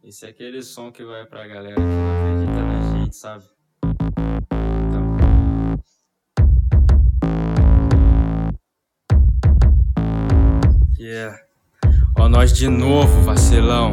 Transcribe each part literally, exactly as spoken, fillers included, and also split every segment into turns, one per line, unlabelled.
Esse é aquele som que vai pra galera que não acredita na gente, sabe? Então, yeah. Ó nós de novo, vacilão.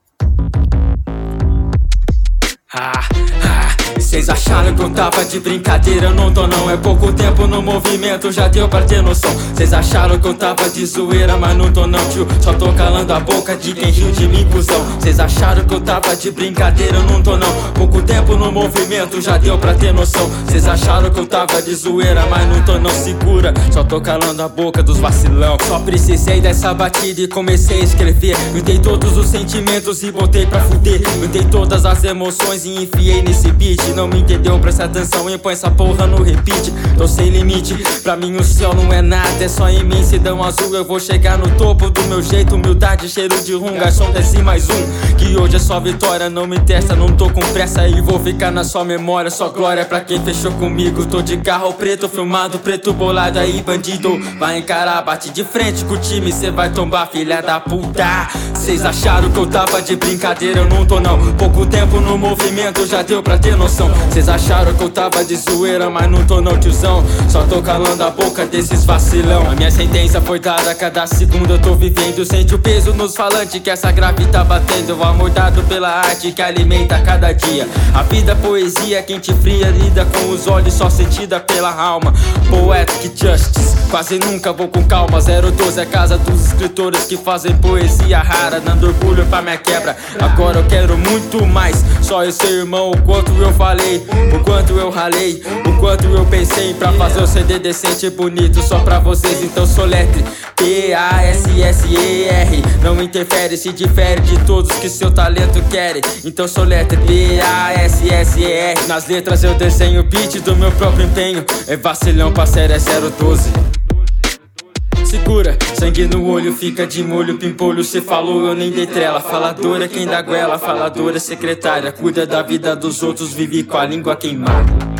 Ah, ah, cês acharam que eu tava de brincadeira, eu não tô não. É pouco tempo no movimento, já deu pra ter noção. Cês acharam que eu tava de zoeira, mas não tô não, tio. Só tô calando a boca de quem riu de mim, cuzão. Cês acharam que eu tava de brincadeira, eu não tô não. Pouco tempo no movimento, já deu pra ter noção. Cês acharam que eu tava de zoeira, mas não tô não, segura. Só tô calando a boca dos vacilão. Só precisei dessa batida e comecei a escrever. Juntei todos os sentimentos e botei pra fuder. Juntei todas as emoções e enfiei nesse beat. Não me entendeu? Presta atenção e põe essa porra no repeat. Tô sem limite, pra mim o céu não é nada, é só imensidão azul. Eu vou chegar no topo do meu jeito, humildade, cheiro de rum. Garçom, desce mais um, que hoje é só vitória. Não me testa, não tô com pressa e vou ficar na sua memória. Só glória pra quem fechou comigo. Tô de carro preto, filmado, preto bolado aí, bandido. Vai encarar, bate de frente com o time, cê vai tombar, filha da puta. Cês acharam que eu tava de brincadeira, eu não tô não. Pouco tempo no movimento, já deu pra ter noção. Cês acharam que eu tava de zoeira, mas não tô não, tiozão. Só tô calando a boca desses vacilão. A minha sentença foi dada, cada segundo eu tô vivendo. Sente o peso nos falantes que essa grave tá batendo. O amor dado pela arte que alimenta cada dia. A vida, poesia, quente fria, lida com os olhos, só sentida pela alma. Poetic Justice, quase nunca vou com calma. zero doze é casa dos escritores que fazem poesia rara, dando orgulho pra minha quebra. Agora eu quero muito mais, só esse irmão. O quanto eu falei, o quanto eu ralei, o quanto eu pensei pra fazer o C D decente e bonito só pra vocês. Então soletre P A S S E R, não interfere, se difere de todos que seu talento querem. Então soletre P A S S E R, nas letras eu desenho o beat do meu próprio empenho. É vacilão, parceiro, é zero doze. Segura, sangue no olho, fica de molho, pimpolho. Cê falou, eu nem dei trela. Faladora, quem dá goela, faladora, secretária. Cuida da vida dos outros, vive com a língua queimada.